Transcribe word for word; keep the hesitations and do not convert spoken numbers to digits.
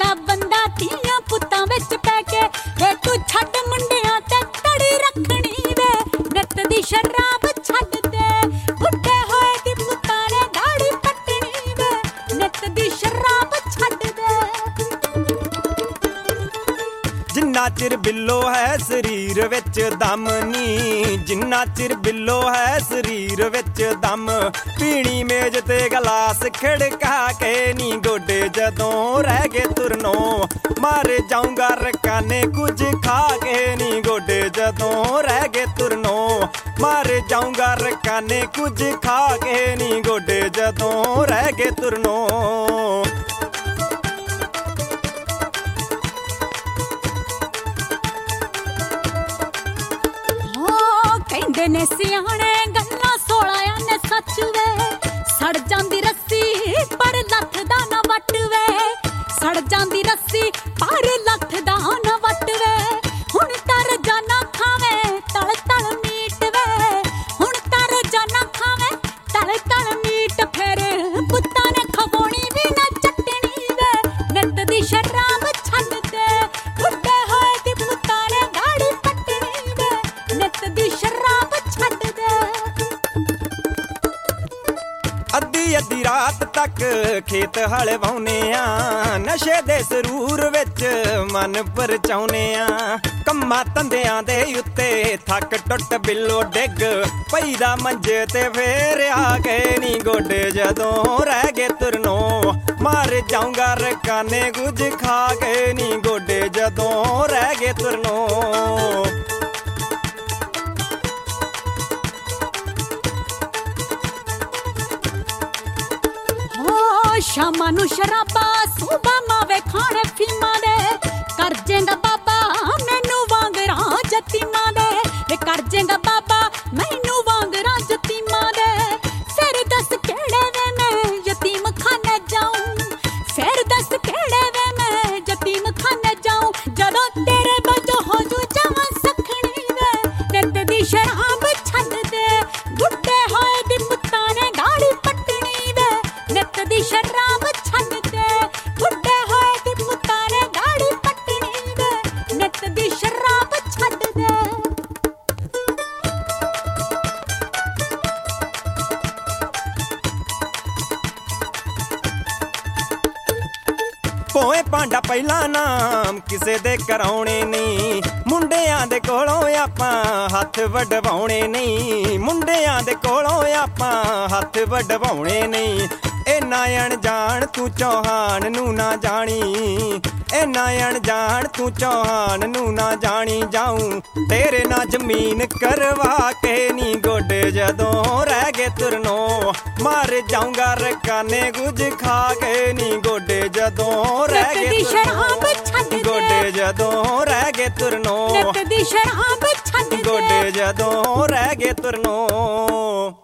दा बंदा धीआं पुत्तां विच पै के वे तू छड्ड मुंडियां ते तड़ी रखनी वे नित दी शराब छड्ड दे बुढ़े होए दी पुत्तां ने दाढ़ी पट्टनी वे नित दी शराब छड्ड दे। जिन्ना चिर बिल्लो है शरीर विच दम नी जिन्ना चिर बिल्लो है शरीर विच दम पीनी मेज ते गलास खड़का के नी गोडे जदों रह गए तुरनो मार जाऊंगा रकाने कुछ खा के नी गोडे जदों रह गए तुरनो मार जाऊंगा रकाने कुछ खा के नी गोडे जदों रह गए तुरनो। कहंदे ने सियाणे गल्लां सोलह ने सच वे सड़ जांदी रस्सी पर लथ दा ना वट वे सड़ जांदी रस्सी पर लथ दा ना वट वे हुण तर जाना खावे तल तल मीट वे हुण तर जाना खावे तल तल मीट फेर पुत्तां ने खवाउणी भी ना चटनी वे नित दी शराब छड्ड दे बुढ़े होए दी पुत्तां ने दाढ़ी पट्टनी वे नित दी शराब छड्ड दे। अद्धी अद्धी रात तक खेत हल वाउने आ नशे दे सरूर विच मन परचाउने आ कम्मा धंधियां दे उत्ते थक टुट बिल्लो डिग पईदा मंजे ते फेर आ गए नी गोडे जदों रह गए तुरनो मार जाऊंगा रकाने कुछ खा गए नी गोडे जदों रह गए तुरनो। शामां नूं शराबा सूबा मावे खाने फीमा दे कर जेंगा बाबा मैनू वांगरा जतीमा दे वे कर जेंगा बाबा मैनू वांगरा जतीमा दे फिर दस केड़े वे मैं यतीम खाने जाऊं फिर दस केड़े वे मैं यतीम खाने जाऊं जदों तेरे बजो हो जू जावां सखणी वे नित दी शराब छड्ड दे बुढ़े होए दी पुत्तां ने दाढ़ी पट्टनी वे नित दी शराब छड्ड दे बुढ़े होए दी पुत्तां ने दाढ़ी पट्टनी वे नित दी शराब छड्ड दे। पोए भांडा पहला नाम किसे दे कराउणे नहीं मुंडियां दे कोलों आपां हत्थ वडवाउणे नहीं मुंडियां दे कोलों आपां हत्थ वडवाउणे नहीं इन्ना अणजान तू चौहान नू ना जानी इन्ना अणजान तू चौहान नू ना जानी जाऊं तेरे ना जमीन करवा के नी गोडे जदों रह गए तुरनो मार जाऊंगा रकाने कुछ खा के नी गोडे जदों रह गए तुरनो गोडे जदों रह गए तुरनो नित दी शराब छड्ड दे गोडे जदों रह गए तुरनो।